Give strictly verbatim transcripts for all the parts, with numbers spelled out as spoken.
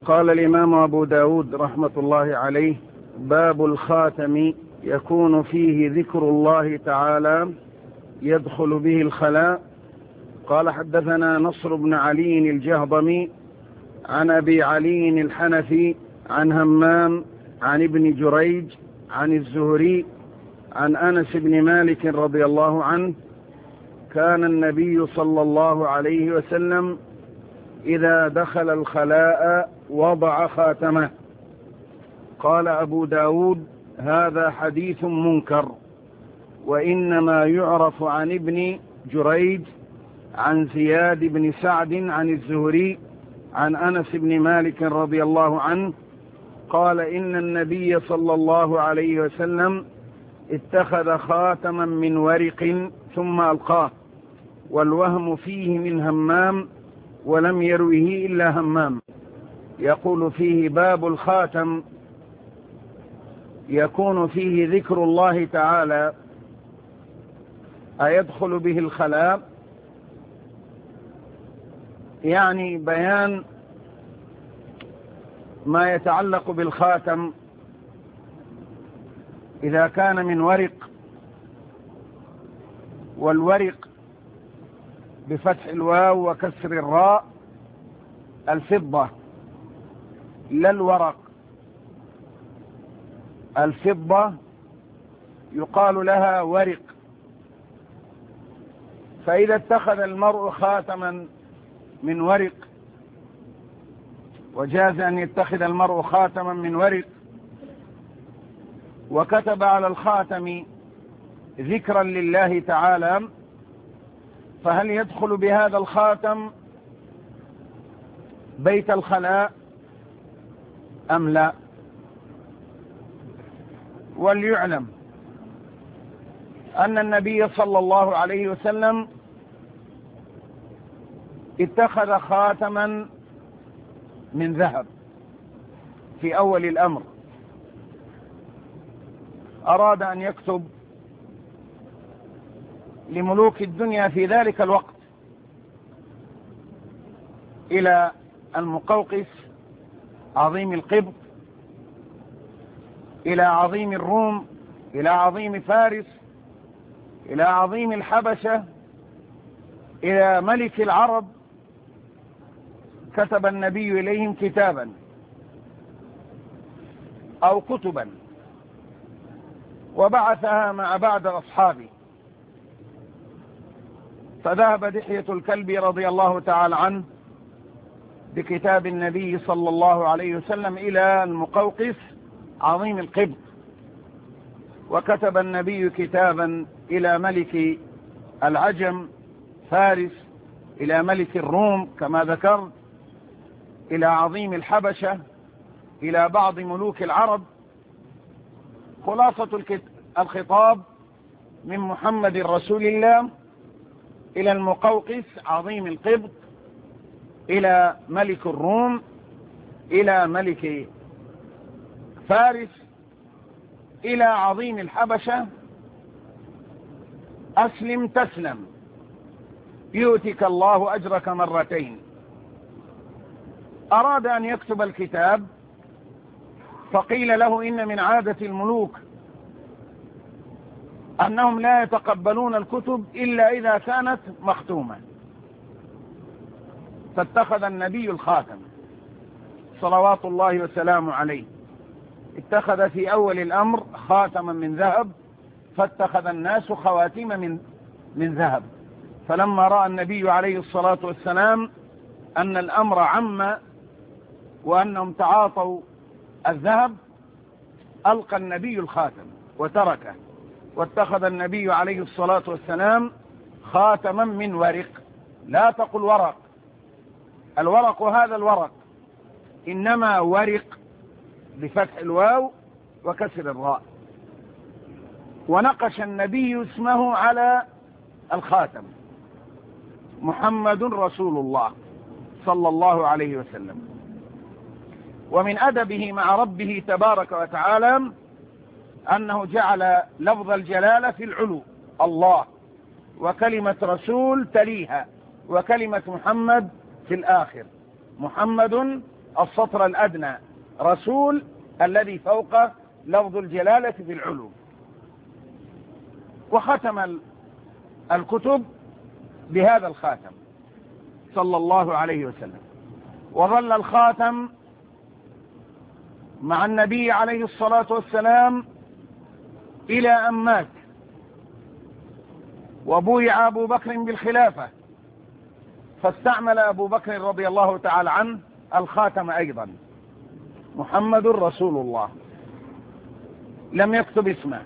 قال الإمام أبو داود رحمة الله عليه: باب الخاتم يكون فيه ذكر الله تعالى يدخل به الخلاء. قال: حدثنا نصر بن علي الجهضمي عن أبي علي الحنفي عن همام عن ابن جريج عن الزهري عن أنس بن مالك رضي الله عنه: كان النبي صلى الله عليه وسلم إذا دخل الخلاء وضع خاتمه. قال أبو داود: هذا حديث منكر، وإنما يعرف عن ابن جريج عن زياد بن سعد عن الزهري عن أنس بن مالك رضي الله عنه قال: إن النبي صلى الله عليه وسلم اتخذ خاتما من ورق ثم ألقاه، والوهم فيه من همام ولم يروه إلا همام. يقول فيه: باب الخاتم يكون فيه ذكر الله تعالى أيدخل به الخلاء، يعني بيان ما يتعلق بالخاتم إذا كان من ورق، والورق بفتح الواو وكسر الراء الفضة لا الورق. الفضة يقال لها ورق. فإذا اتخذ المرء خاتما من ورق، وجاز أن يتخذ المرء خاتما من ورق وكتب على الخاتم ذكرا لله تعالى، فهل يدخل بهذا الخاتم بيت الخلاء أم لا؟ وليعلم أن النبي صلى الله عليه وسلم اتخذ خاتما من ذهب في أول الأمر. أراد أن يكتب لملوك الدنيا في ذلك الوقت، إلى المقوقس عظيم القبط، إلى عظيم الروم، إلى عظيم فارس، إلى عظيم الحبشة، إلى ملك العرب. كتب النبي إليهم كتابا أو كتبا وبعثها مع بعض أصحابه. فذهب دحية الكلب رضي الله تعالى عنه بكتاب النبي صلى الله عليه وسلم إلى المقوقس عظيم القبط، وكتب النبي كتابا إلى ملك العجم فارس، إلى ملك الروم كما ذكرت، إلى عظيم الحبشة، إلى بعض ملوك العرب. خلاصة الخطاب من محمد رسول الله إلى المقوقس عظيم القبط، إلى ملك الروم، إلى ملك فارس، إلى عظيم الحبشة: أسلم تسلم يؤتك الله أجرك مرتين. أراد أن يكتب الكتاب، فقيل له: إن من عادة الملوك أنهم لا يتقبلون الكتب إلا إذا كانت مختومة. فاتخذ النبي الخاتم صلوات الله وسلامه عليه، اتخذ في أول الأمر خاتما من ذهب، فاتخذ الناس خواتيم من من ذهب. فلما رأى النبي عليه الصلاة والسلام أن الأمر عم وأنهم تعاطوا الذهب، ألقى النبي الخاتم وتركه، واتخذ النبي عليه الصلاة والسلام خاتما من ورق. لا تقل ورق، الورق هذا الورق، إنما ورق بفتح الواو وكسر الراء. ونقش النبي اسمه على الخاتم: محمد رسول الله صلى الله عليه وسلم. ومن أدبه مع ربه تبارك وتعالى أنه جعل لفظ الجلالة في العلو الله، وكلمة رسول تليها، وكلمة محمد في الآخر. محمد السطر الأدنى رسول الذي فوق لفظ الجلالة في العلو. وختم الكتب بهذا الخاتم صلى الله عليه وسلم. وظل الخاتم مع النبي عليه الصلاة والسلام إلى أن مات، وبويع أبو بكر بالخلافة، فاستعمل أبو بكر رضي الله تعالى عنه الخاتم أيضا، محمد رسول الله، لم يكتب اسمه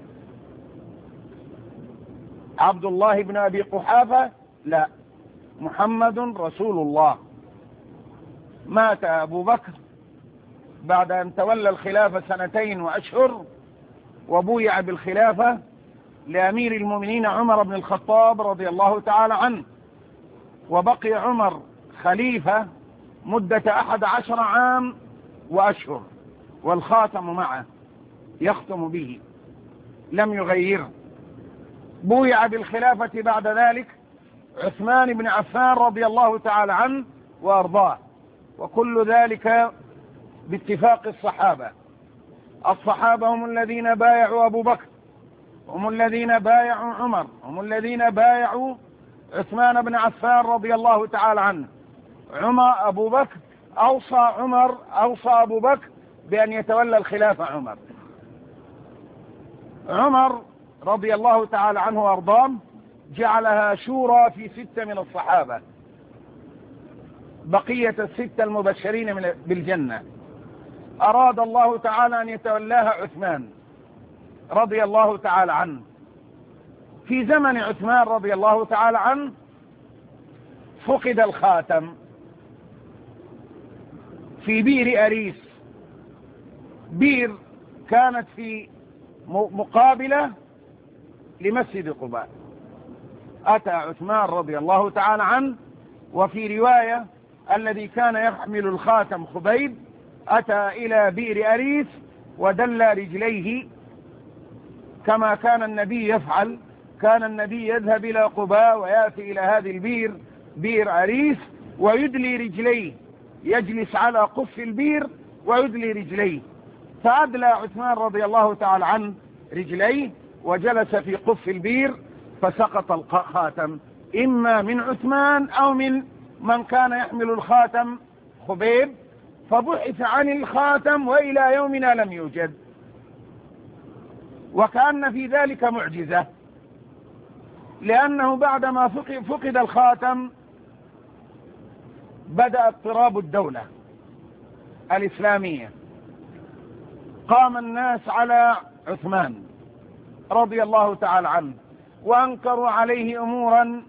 عبد الله بن أبي قحافة، لا، محمد رسول الله. مات أبو بكر بعد أن تولى الخلافة سنتين وأشهر، وبويع بالخلافة لأمير المؤمنين عمر بن الخطاب رضي الله تعالى عنه، وبقي عمر خليفة مدة أحد عشر عام وأشهر، والخاتم معه يختم به لم يغيره. بويع بالخلافة بعد ذلك عثمان بن عفان رضي الله تعالى عنه وأرضاه، وكل ذلك باتفاق الصحابة. الصحابة هم الذين بايعوا أبو بكر، هم الذين بايعوا عمر، هم الذين بايعوا عثمان بن عفان رضي الله تعالى عنه. عمر أبو بكر أوصى عمر أوصى أبو بكر بأن يتولى الخلافة عمر. عمر رضي الله تعالى عنه وأرضاه جعلها شورى في ستة من الصحابة، بقية الستة المبشرين بالجنة. أراد الله تعالى أن يتولاها عثمان رضي الله تعالى عنه. في زمن عثمان رضي الله تعالى عنه فقد الخاتم في بئر أريس، بئر كانت في مقابلة لمسجد قباء. أتى عثمان رضي الله تعالى عنه، وفي رواية الذي كان يحمل الخاتم خبيب أتى إلى بئر أريس ودل رجليه كما كان النبي يفعل. كان النبي يذهب إلى قباء ويأتي إلى هذه البئر، بئر أريس، ويدلي رجليه، يجلس على قف البئر ويدلي رجليه. فأدلى عثمان رضي الله تعالى عنه رجليه وجلس في قف البئر، فسقط الخاتم إما من عثمان أو من من كان يحمل الخاتم خبيب، فبحث عن الخاتم وإلى يومنا لم يوجد. وكأن في ذلك معجزة، لأنه بعدما فقد الخاتم بدأ اضطراب الدولة الإسلامية. قام الناس على عثمان رضي الله تعالى عنه وأنكروا عليه أمورا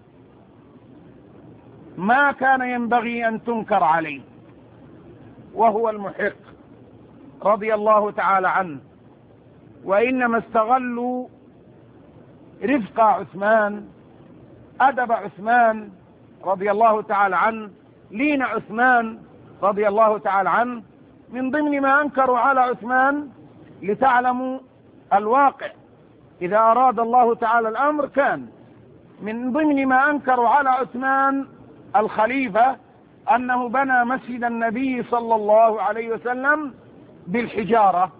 ما كان ينبغي أن تنكر عليه، وهو المحق رضي الله تعالى عنه. وإنما استغلوا رفق عثمان، أدب عثمان رضي الله تعالى عنه، لين عثمان رضي الله تعالى عنه. من ضمن ما أنكروا على عثمان لتعلموا الواقع، إذا أراد الله تعالى الأمر كان. من ضمن ما أنكروا على عثمان الخليفة أنه بنى مسجد النبي صلى الله عليه وسلم بالحجارة.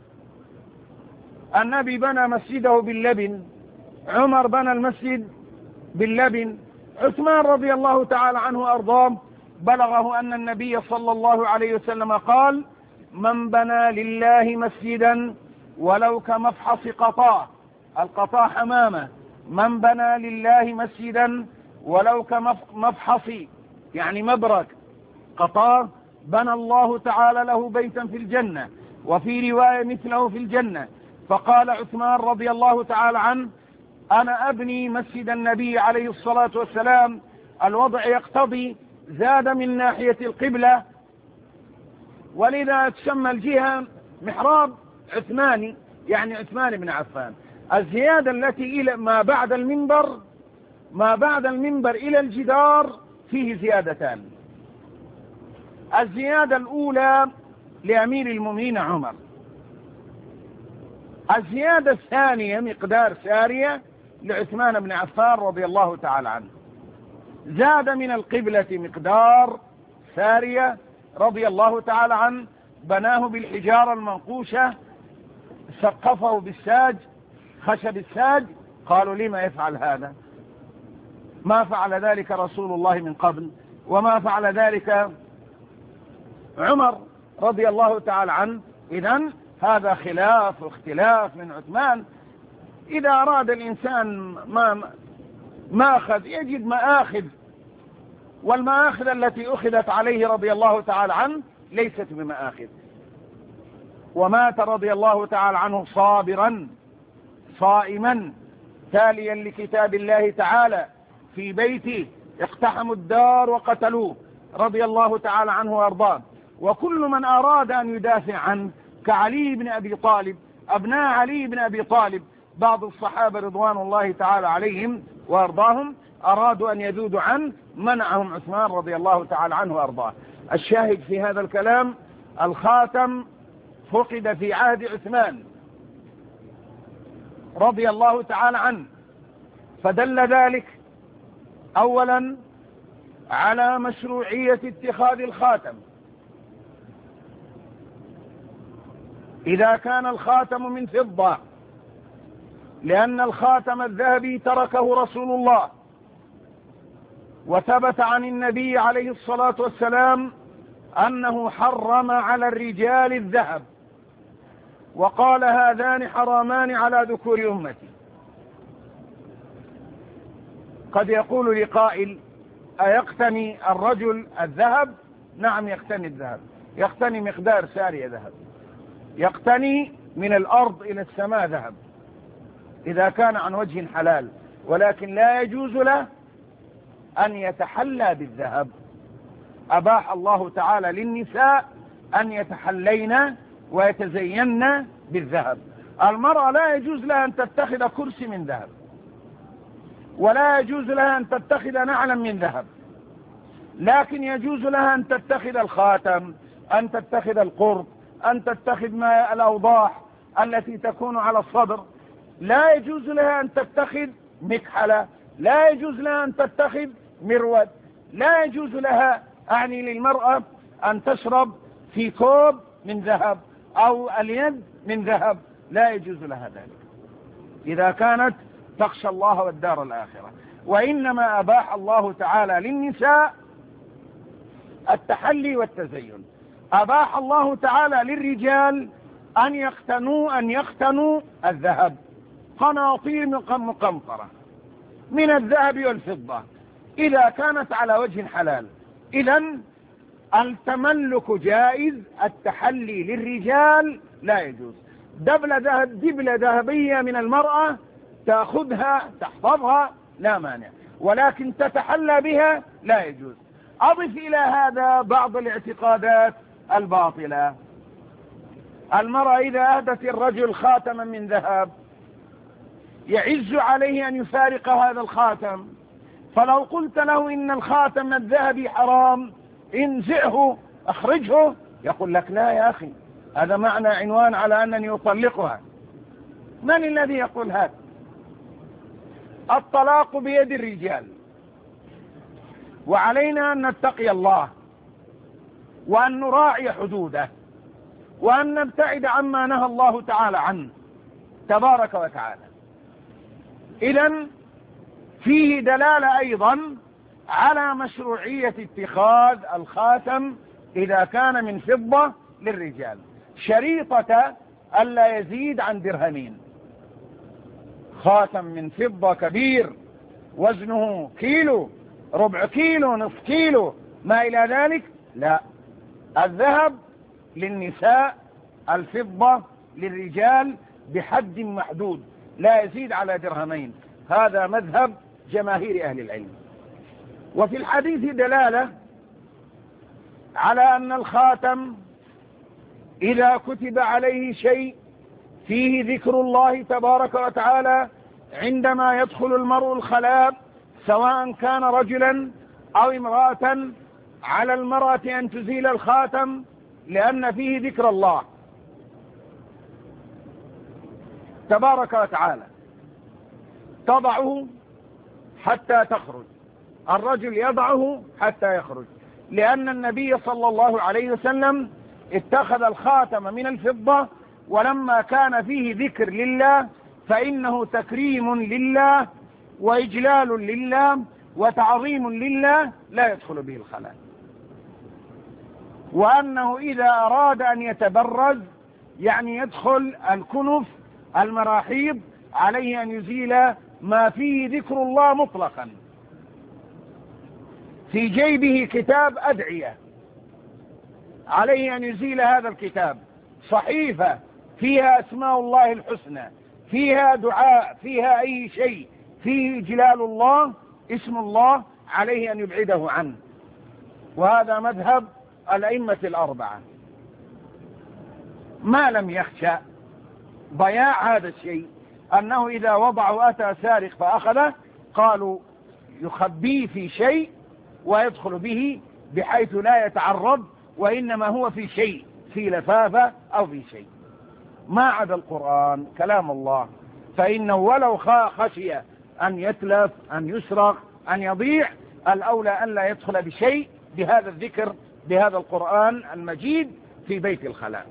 النبي بنى مسجده باللبن، عمر بنى المسجد باللبن. عثمان رضي الله تعالى عنه وأرضاه بلغه أن النبي صلى الله عليه وسلم قال: من بنى لله مسجدا ولو كمفحص قطاع، القطاع حمامة، من بنى لله مسجدا ولو كمفحص يعني مبرك قطاع، بنى الله تعالى له بيتا في الجنة، وفي رواية مثله في الجنة. فقال عثمان رضي الله تعالى عنه: أنا أبني مسجد النبي عليه الصلاة والسلام، الوضع يقتضي، زاد من ناحية القبلة، ولذا تسمى الجهة محراب عثماني، يعني عثمان بن عفان. الزيادة التي إلى ما بعد المنبر ما بعد المنبر إلى الجدار فيه زيادتان. الزيادة الأولى لأمير المؤمنين عمر، الزيادة الثانية مقدار سارية لعثمان بن عفان رضي الله تعالى عنه. زاد من القبلة مقدار سارية رضي الله تعالى عنه بناه بالحجارة المنقوشة، سقفه بالساج، خشب الساج. قالوا لما يفعل هذا؟ ما فعل ذلك رسول الله من قبل، وما فعل ذلك عمر رضي الله تعالى عنه. إذن هذا خلاف واختلاف من عثمان. إذا أراد الإنسان ما ماخذ يجد مآخذ، والمآخذ التي أخذت عليه رضي الله تعالى عنه ليست بمآخذ. ومات رضي الله تعالى عنه صابرا صائما تاليا لكتاب الله تعالى في بيته، اقتحموا الدار وقتلوه رضي الله تعالى عنه وارضاه. وكل من أراد أن يدافع عنه كعلي بن أبي طالب، أبناء علي بن أبي طالب، بعض الصحابة رضوان الله تعالى عليهم وارضاهم، أرادوا أن يذودوا عنه، منعهم عثمان رضي الله تعالى عنه وارضاه. الشاهد في هذا الكلام الخاتم فقد في عهد عثمان رضي الله تعالى عنه، فدل ذلك أولا على مشروعية اتخاذ الخاتم إذا كان الخاتم من فضة، لأن الخاتم الذهبي تركه رسول الله، وثبت عن النبي عليه الصلاة والسلام أنه حرم على الرجال الذهب، وقال هذان حرامان على ذكور أمتي. قد يقول لقائل أيقتني الرجل الذهب؟ نعم يقتني الذهب، يقتني مقدار سارية ذهب، يقتني من الأرض إلى السماء ذهب إذا كان عن وجه حلال، ولكن لا يجوز له أن يتحلى بالذهب. أباح الله تعالى للنساء أن يتحلين ويتزين بالذهب. المرأة لا يجوز لها أن تتخذ كرسي من ذهب، ولا يجوز لها أن تتخذ نعلا من ذهب، لكن يجوز لها أن تتخذ الخاتم، أن تتخذ القرط، أن تتخذ ما الأوضاح التي تكون على الصدر. لا يجوز لها أن تتخذ مكحلة، لا يجوز لها أن تتخذ مرود، لا يجوز لها أعني للمرأة أن تشرب في كوب من ذهب أو اليد من ذهب، لا يجوز لها ذلك إذا كانت تخشى الله والدار الآخرة. وإنما أباح الله تعالى للنساء التحلي والتزين. أباح الله تعالى للرجال أن يقتنوا أن يقتنوا الذهب، قناطير مقنطرة من الذهب والفضة إذا كانت على وجه حلال. إذن التملك جائز، التحلي للرجال لا يجوز. دبلة ذهب دبلة ذهبية من المرأة تأخذها تحفظها لا مانع، ولكن تتحلى بها لا يجوز. أضف إلى هذا بعض الاعتقادات الباطلة. المرأة إذا أهدت الرجل خاتما من ذهب يعز عليه أن يفارق هذا الخاتم، فلو قلت له إن الخاتم الذهبي حرام انزعه اخرجه، يقول لك لا يا أخي، هذا معنى عنوان على أنني أطلقها. من الذي يقول هذا؟ الطلاق بيد الرجال، وعلينا أن نتقي الله وأن نراعي حدوده وأن نبتعد عما نهى الله تعالى عنه تبارك وتعالى. إذن فيه دلالة أيضا على مشروعية اتخاذ الخاتم إذا كان من فضة للرجال، شريطة ألا يزيد عن درهمين. خاتم من فضة كبير وزنه كيلو، ربع كيلو، نصف كيلو، ما إلى ذلك لا. الذهب للنساء، الفضة للرجال بحد محدود لا يزيد على درهمين. هذا مذهب جماهير أهل العلم. وفي الحديث دلالة على أن الخاتم إذا كتب عليه شيء فيه ذكر الله تبارك وتعالى عندما يدخل المرء الخلاء، سواء كان رجلا أو امرأة، على المرأة أن تزيل الخاتم لأن فيه ذكر الله تبارك وتعالى، تضعه حتى تخرج، الرجل يضعه حتى يخرج، لأن النبي صلى الله عليه وسلم اتخذ الخاتم من الفضة، ولما كان فيه ذكر لله فإنه تكريم لله وإجلال لله وتعظيم لله لا يدخل به الخلاء. وأنه إذا أراد أن يتبرز يعني يدخل الكنف المراحيض عليه أن يزيل ما فيه ذكر الله مطلقا. في جيبه كتاب أدعية عليه أن يزيل هذا الكتاب، صحيفة فيها أسماء الله الحسنى، فيها دعاء، فيها أي شيء فيه جلال الله اسم الله، عليه أن يبعده عنه. وهذا مذهب الأئمة الأربعة، ما لم يخشى ضياع هذا الشيء، أنه إذا وضعه أتى سارق فأخذه قالوا يخبيه في شيء ويدخل به بحيث لا يتعرض، وإنما هو في شيء، في لفافة أو في شيء. ما عدا القرآن كلام الله، فإنه ولو خشي أن يتلف، أن يسرق، أن يضيع، الأولى أن لا يدخل بشيء بهذا الذكر بهذا القرآن المجيد في بيت الخلاء.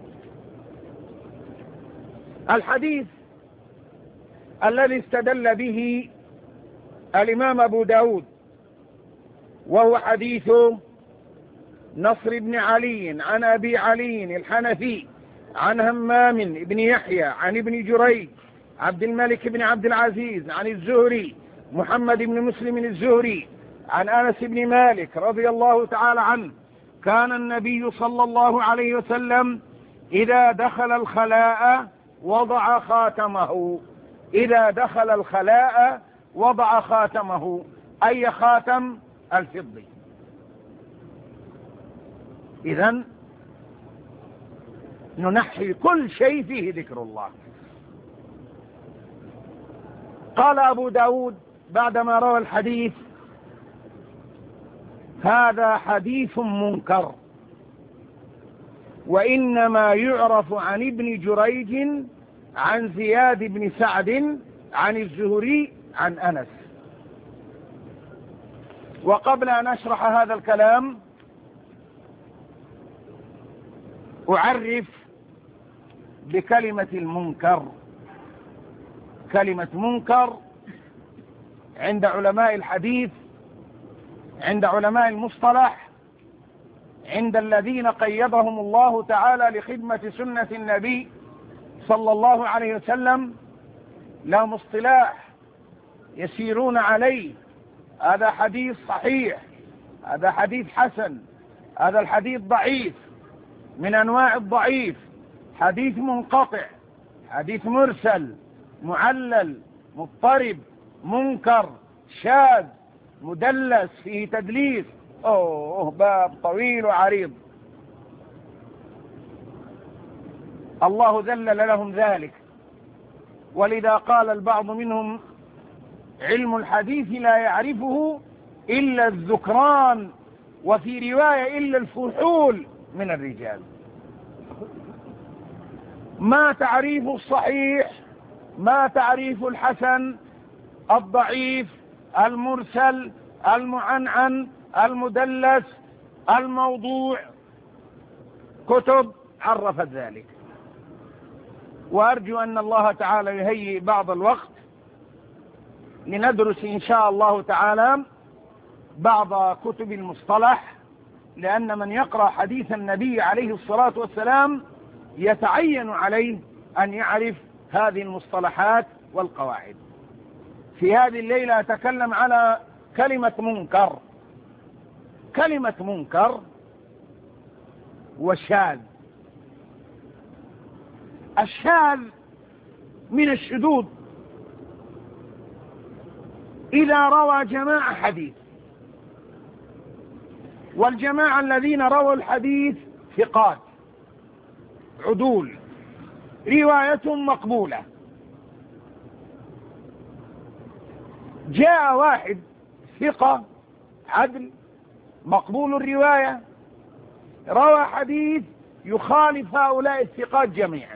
الحديث الذي استدل به الإمام أبو داود وهو حديث نصر بن علي عن أبي علي الحنفي عن همام بن يحيى عن ابن جريج عبد الملك بن عبد العزيز عن الزهري محمد بن مسلم الزهري عن أنس بن مالك رضي الله تعالى عنه: كان النبي صلى الله عليه وسلم إذا دخل الخلاء وضع خاتمه. إذا دخل الخلاء وضع خاتمه، أي خاتم؟ الفضي. إذن ننحي كل شيء فيه ذكر الله. قال أبو داود بعدما روى الحديث: هذا حديث منكر، وإنما يعرف عن ابن جريج عن زياد بن سعد عن الزهري عن أنس. وقبل أن أشرح هذا الكلام أعرف بكلمة المنكر. كلمة منكر عند علماء الحديث، عند علماء المصطلح، عند الذين قيضهم الله تعالى لخدمة سنة النبي صلى الله عليه وسلم، لهم اصطلاح يسيرون عليه. هذا حديث صحيح، هذا حديث حسن، هذا الحديث ضعيف، من أنواع الضعيف حديث منقطع، حديث مرسل، معلل، مضطرب، منكر، شاذ، مدلس، فيه تدليس. أوه باب طويل وعريض، الله ذلل لهم ذلك. ولذا قال البعض منهم: علم الحديث لا يعرفه إلا الذكران، وفي رواية إلا الفحول من الرجال. ما تعريف الصحيح، ما تعريف الحسن، الضعيف، المرسل، المعنعن، المدلس، الموضوع، كتب عرفت ذلك. وأرجو أن الله تعالى يهيئ بعض الوقت لندرس إن شاء الله تعالى بعض كتب المصطلح، لأن من يقرأ حديث النبي عليه الصلاة والسلام يتعين عليه أن يعرف هذه المصطلحات والقواعد. في هذه الليلة أتكلم على كلمة منكر. كلمة منكر وشاذ. الشاذ من الشذوذ، إذا روى جماعة حديث، والجماعة الذين رووا الحديث ثقات عدول، رواية مقبولة، جاء واحد ثقة عدل مقبول الرواية روى حديث يخالف هؤلاء الثقات جميعا.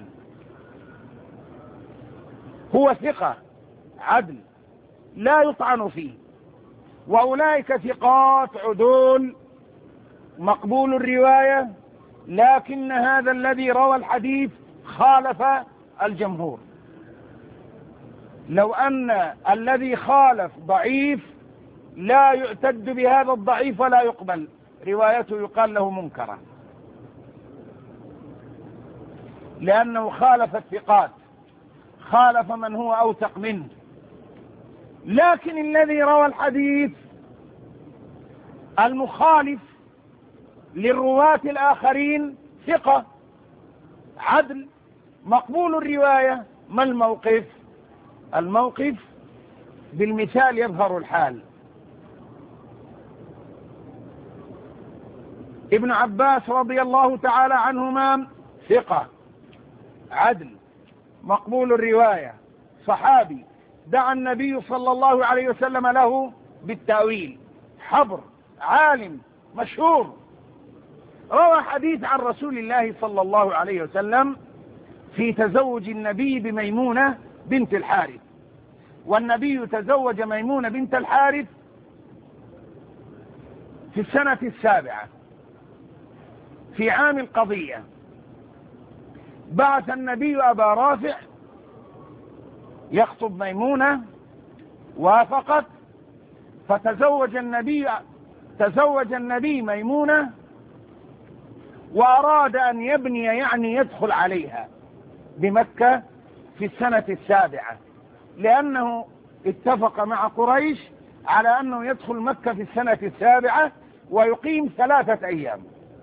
هو ثقة عدل لا يطعن فيه، وأولئك ثقات عدول مقبول الرواية، لكن هذا الذي روى الحديث خالف الجمهور. لو أن الذي خالف ضعيف لا يعتد بهذا الضعيف ولا يقبل روايته، يقال له منكرة، لأنه خالف الثقات، خالف من هو أوثق منه. لكن الذي روى الحديث المخالف للرواة الآخرين ثقة عدل مقبول الرواية. ما الموقف؟ الموقف بالمثال يظهر الحال. ابن عباس رضي الله تعالى عنهما ثقة عدل مقبول الرواية، صحابي دعا النبي صلى الله عليه وسلم له بالتأويل، حبر عالم مشهور، روى حديث عن رسول الله صلى الله عليه وسلم في تزوج النبي بميمونة بنت الحارث. والنبي تزوج ميمونة بنت الحارث في السنة السابعة في عام القضية. بعث النبي أبا رافع يخطب ميمونة، وافقت، فتزوج النبي تزوج النبي ميمونة، وأراد أن يبني يعني يدخل عليها بمكة في السنة السابعة، لأنه اتفق مع قريش على أنه يدخل مكة في السنة السابعة ويقيم ثلاثة أيام.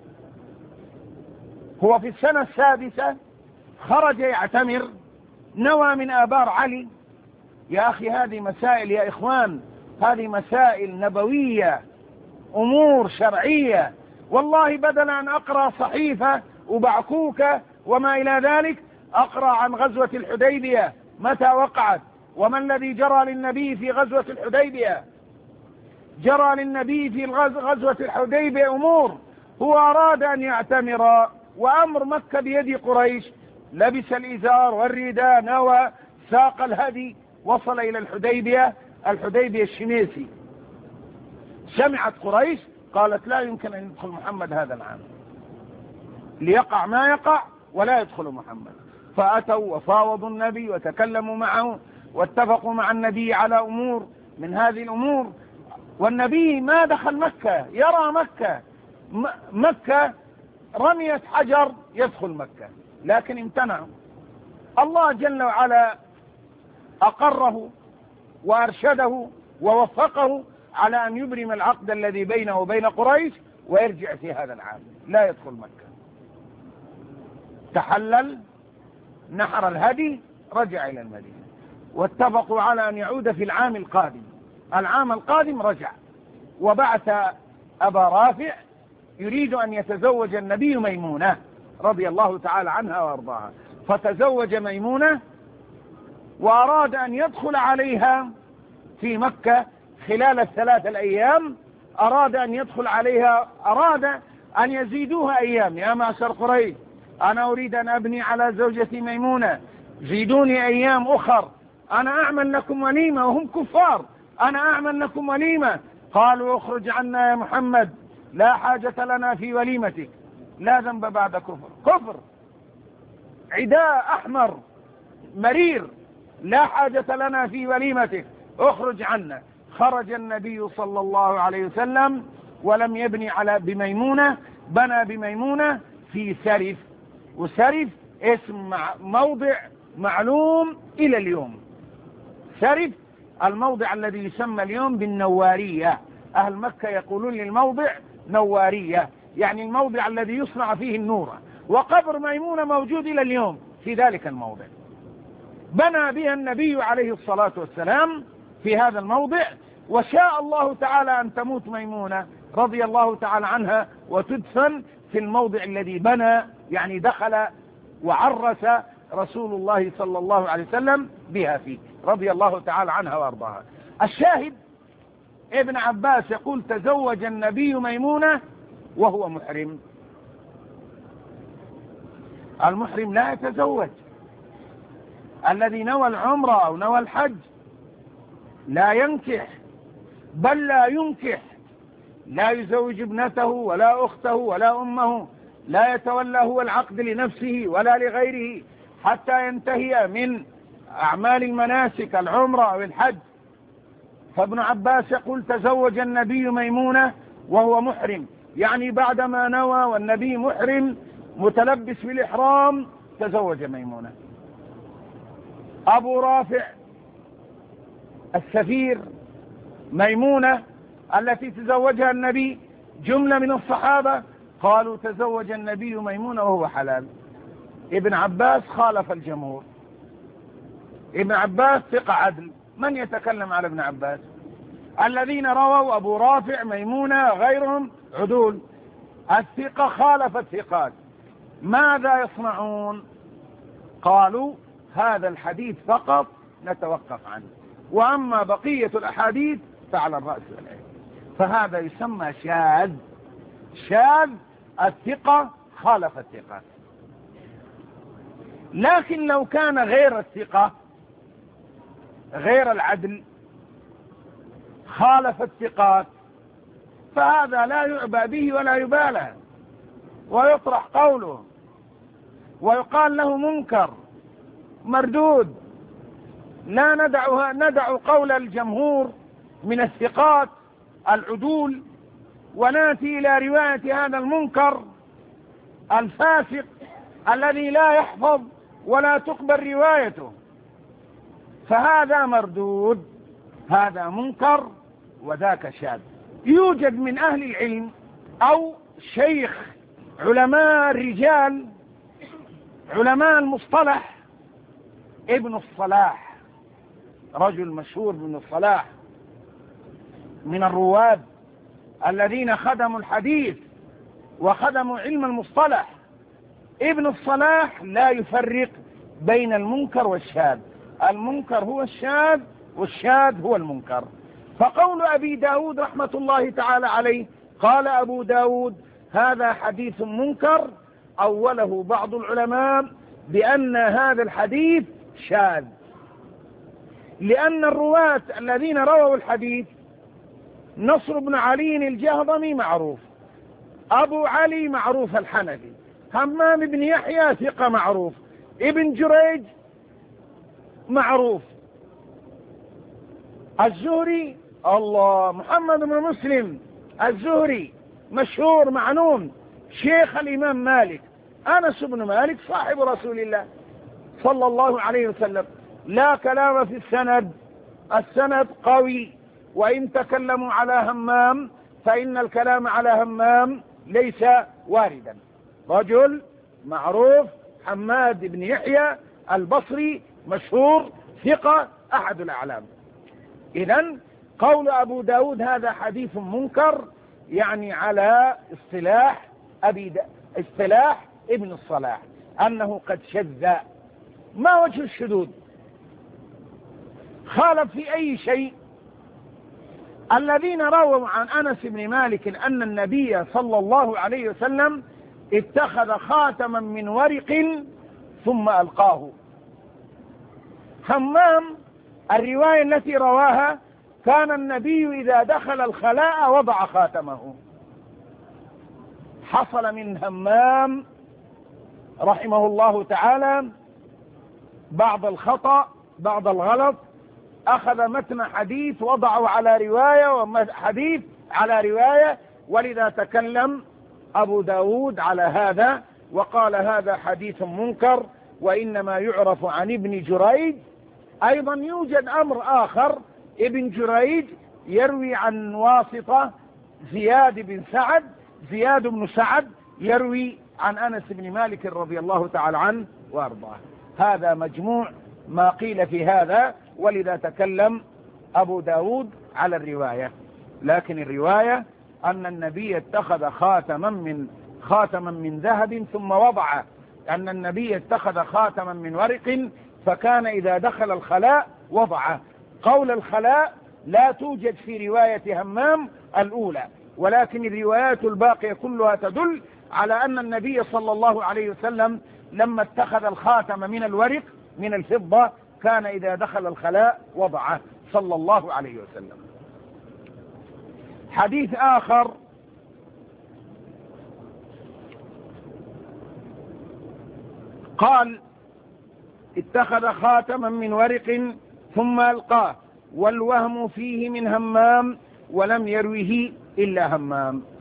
هو في السنة السادسة خرج يعتمر، نوى من آبار علي. يا أخي هذه مسائل يا إخوان، هذه مسائل نبوية، أمور شرعية. والله بدل أن أقرأ صحيفة وبعكوكة وما إلى ذلك، أقرأ عن غزوة الحديبية متى وقعت، وما الذي جرى للنبي في غزوة الحديبية. جرى للنبي في غزوة الحديبية أمور. هو أراد أن يعتمر، وأمر مكة بيد قريش، لبس الإزار والرداء، نوى، ساق الهدي، وصل إلى الحديبية، الحديبية الشميسي. سمعت قريش قالت لا يمكن أن يدخل محمد هذا العام، ليقع ما يقع ولا يدخل محمد. فأتوا وفاوضوا النبي وتكلموا معه واتفقوا مع النبي على أمور من هذه الأمور. والنبي ما دخل مكة، يرى مكة، مكة رمية حجر يدخل مكة، لكن امتنعوا. الله جل وعلا أقره وأرشده ووفقه على أن يبرم العقد الذي بينه وبين قريش ويرجع في هذا العام، لا يدخل مكة. تحلل، نحر الهدي، رجع إلى المدينة، واتفقوا على أن يعود في العام القادم. العام القادم رجع، وبعث أبا رافع يريد أن يتزوج النبي ميمونة رضي الله تعالى عنها وارضاها. فتزوج ميمونة، وأراد أن يدخل عليها في مكة خلال الثلاث الأيام. أراد أن يدخل عليها، أراد أن يزيدوها أيام. يا معشر قريش، أنا أريد أن أبني على زوجتي ميمونة، زيدوني أيام أخر، أنا أعمل لكم وليمة. وهم كفار، أنا أعمل لكم وليمة. قالوا اخرج عنا يا محمد، لا حاجة لنا في وليمتك، لا ذنب بعد كفر. كفر عداء أحمر مرير، لا حاجة لنا في وليمتك، اخرج عنا. خرج النبي صلى الله عليه وسلم ولم يبني على بميمونة، بنى بميمونة في سرف. وسرف اسم مع موضع معلوم إلى اليوم. سرف الموضع الذي يسمى اليوم بالنوارية. أهل مكة يقولون للموضع نوارية، يعني الموضع الذي يصنع فيه النور. وقبر ميمونة موجود إلى اليوم في ذلك الموضع. بنى بها النبي عليه الصلاة والسلام في هذا الموضع، وشاء الله تعالى أن تموت ميمونة رضي الله تعالى عنها وتدفن في الموضع الذي بنى، يعني دخل وعرس رسول الله صلى الله عليه وسلم بها فيه رضي الله تعالى عنها وارضاها. الشاهد ابن عباس يقول تزوج النبي ميمونة وهو محرم. المحرم لا يتزوج. الذي نوى العمرة أو نوى الحج لا ينكح، بل لا ينكح لا يزوج ابنته ولا أخته ولا أمه، لا يتولى هو العقد لنفسه ولا لغيره حتى ينتهي من أعمال المناسك العمرة أو الحج. فابن عباس يقول تزوج النبي ميمونة وهو محرم، يعني بعدما نوى والنبي محرم متلبس بالإحرام تزوج ميمونة. أبو رافع السفير ميمونة التي تزوجها النبي، جملة من الصحابة قالوا تزوج النبي ميمونة وهو حلال. ابن عباس خالف الجمهور. ابن عباس ثقة عدل، من يتكلم على ابن عباس؟ الذين رووا أبو رافع ميمونة غيرهم عدول، الثقة خالف الثقات، ماذا يصنعون؟ قالوا هذا الحديث فقط نتوقف عنه، وأما بقية الأحاديث فعلى الرأس والعين. فهذا يسمى شاذ. شاذ الثقة خالف الثقة. لكن لو كان غير الثقة غير العدل خالف الثقات فهذا لا يعبأ به ولا يبالى ويطرح قوله ويقال له منكر مردود. لا ندعها ندع قول الجمهور من الثقات العدول وناتي إلى رواية هذا المنكر الفاسق الذي لا يحفظ ولا تقبل روايته، فهذا مردود، هذا منكر وذاك شاذ. يوجد من أهل العلم أو شيخ علماء الرجال علماء المصطلح ابن الصلاح، رجل مشهور ابن الصلاح من الرواد الذين خدموا الحديث وخدموا علم المصطلح. ابن الصلاح لا يفرق بين المنكر والشاذ، المنكر هو الشاذ والشاذ هو المنكر. فقول أبي داود رحمة الله تعالى عليه قال أبو داود هذا حديث منكر، أوله بعض العلماء بأن هذا الحديث شاذ، لأن الرواة الذين رووا الحديث نصر بن علي الجهضمي معروف، أبو علي معروف الحنفي، همام بن يحيى ثقة معروف، ابن جريج معروف، الزهري الله محمد بن مسلم الزهري مشهور معنون، شيخ الإمام مالك، أنس بن مالك صاحب رسول الله صلى الله عليه وسلم. لا كلام في السند، السند قوي، وإن تكلموا على همام فإن الكلام على همام ليس واردا. رجل معروف حماد بن يحيى البصري مشهور ثقة أحد الأعلام. إذن قول أبو داود هذا حديث منكر يعني على اصطلاح أبي دا اصطلاح ابن الصلاح أنه قد شذ. ما وجه الشذوذ؟ خالف في أي شيء؟ الذين رووا عن أنس بن مالك أن النبي صلى الله عليه وسلم اتخذ خاتما من ورق ثم ألقاه. همام الرواية التي رواها كان النبي إذا دخل الخلاء وضع خاتمه. حصل من همام رحمه الله تعالى بعض الخطأ بعض الغلط، أخذ متن حديث وضعه على رواية وحديث على رواية، ولذا تكلم أبو داود على هذا وقال هذا حديث منكر وإنما يعرف عن ابن جريج. أيضا يوجد أمر آخر، ابن جريج يروي عن واسطة زياد بن سعد، زياد بن سعد يروي عن أنس بن مالك رضي الله تعالى عنه وأرضاه. هذا مجموع ما قيل في هذا، ولذا تكلم أبو داود على الرواية. لكن الرواية أن النبي اتخذ خاتما من خاتما من ذهب ثم وضعه، أن النبي اتخذ خاتما من ورق فكان إذا دخل الخلاء وضعه. قول الخلاء لا توجد في رواية همام الأولى، ولكن الروايات الباقية كلها تدل على أن النبي صلى الله عليه وسلم لما اتخذ الخاتم من الورق من الفضة كان إذا دخل الخلاء وضعه صلى الله عليه وسلم. حديث آخر قال اتخذ خاتما من ورق ثم ألقاه والوهم فيه من همام ولم يروه إلا همام.